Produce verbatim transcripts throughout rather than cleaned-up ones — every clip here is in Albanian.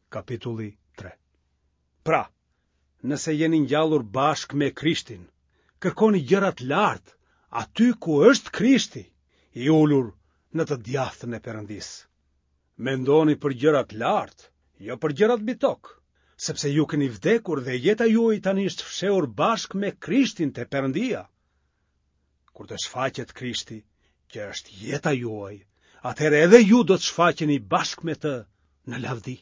Kapitulli tre. Pra, nëse jeni ngjallur bashkë me Krishtin, kërkoni gjërat lartë, aty ku është Krishti, i ulur në të djathtën e Perëndisë. Mendoni për gjërat lartë, jo për gjërat mbi tokë, sepse ju keni vdekur dhe jeta juaj tani është fshehur bashkë me Krishtin te Perëndia. Kur të shfaqet Krishti, që është jeta juaj, atëherë edhe ju do të shfaqeni bashkë me të në lavdi.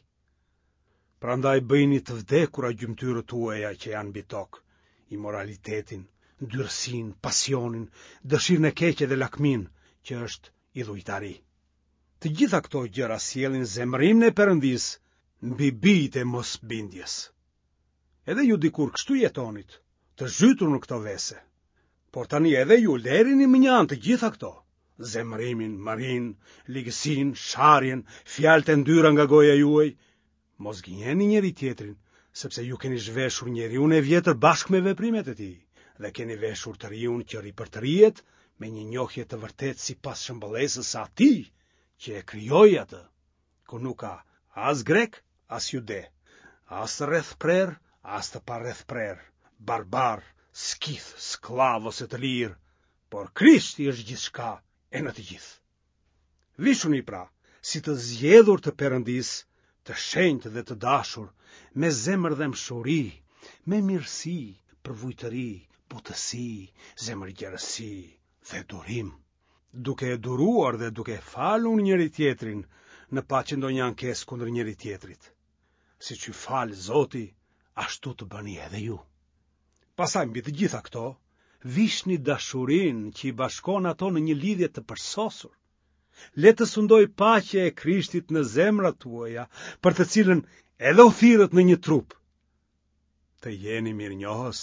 Prandaj bëjini të vdekura gjymtyrët tuaja që janë mbi tokë, imoralitetin, ndyrësin, pasionin, dëshirën e keqe dhe lakmin, që është idhujtari. Të gjitha këto gjëra sjellin zemërimin e Perëndisë mbi bijtë e mosbindjes. Edhe ju dikur kështu jetonit, të zhytur në këto vese. Por tani edhe ju lerini më njanë të gjitha këto, zemërimin, marin, ligësin, sharjen, fjalët e ndyra nga goja juaj. Mos gënjeni njëri tjetrin, sepse ju keni zhveshur njeriun e vjetër bashkë me veprimet e tij, dhe keni veshur të riun që ri për të rijet me një njohje të vërtetë sipas shëmbëllesës së Atij që e krijoi atë, ku nuk ka as grek, as jude, as të rrethprer, as të pa rrethprer, barbar, skith, sklav ose të lirë, por Krishti është gjithçka e në të gjithë. Vishuni pra, si të zgjedhur të Perëndisë, të shenjtë dhe të dashur, me zemër dhe mshuri, me mirësi, përvujtëri, butësi, zemërgjerësi dhe durim, duke e duruar dhe duke falur njëri tjetrin në pa që ndonjë ankesë kundër njëri tjetrit. Siç ju fal Zoti, ashtu të bëni edhe ju. Pastaj mbi të gjitha këto, vishni dashurinë që i bashkon ato në një lidhje të përsosur. Le të sundoj paqja e Krishtit në zemrat tuaja, për të cilën edhe u thirrët në një trup. Të jeni mirënjohës.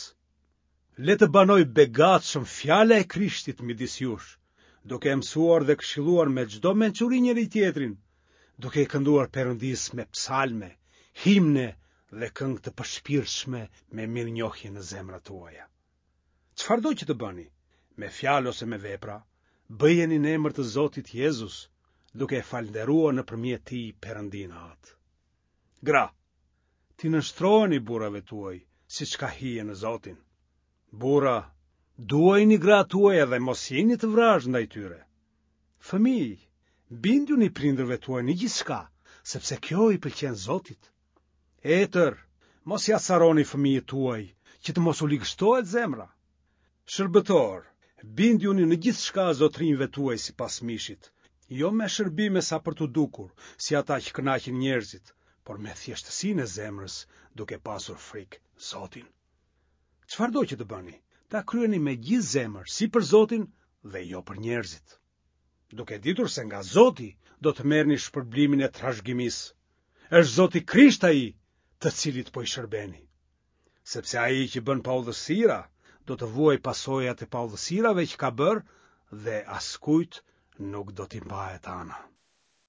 Le të banoj begatshëm fjala e Krishtit midis jush, duke mësuar dhe këshilluar me çdo mençuri njëri tjetrin, duke i kënduar Perëndisë me psalme, himne dhe këngë të përshpirtshme me mirënjohje në zemrat tuaja. Çfarëdo që të bëni, me fjalë ose me vepra, bëjeni në emër të Zotit Jezus, duke e falënderuar nëpërmjet tij Perëndinë atë. Gra, ti nështroheni burrave tuaj, siç ka hije në Zotin. Burra, duajini gratë tuaja dhe mos jeni të vrazhë ndaj tyre. Fëmijë, binduni prindërve tuaj në gjithçka, sepse kjo i pëlqen Zotit. Etër, mos ja saroni fëmijët tuaj, që të mos u ligështohet zemra. Shërbëtor, binduni në gjithçka zotrinjve tuaj sipas mishit, jo me shërbime sa për të dukur, si ata që kënaqin njerëzit, por me thjeshtësinë e zemrës, duke pasur frikë Zotin. Çfarëdo që të bëni, ta kryeni me gjithë zemër, si për Zotin dhe jo për njerëzit, duke ditur se nga Zoti do të merrni shpërblimin e trashëgimisë. Është Zoti Krisht ai, të cilit po i shërbeni. Sepse ai që bën paudhësira, do të vuaj pasojat e paudhësirave që ka bërë, dhe askujt nuk do t'i mbahet ana.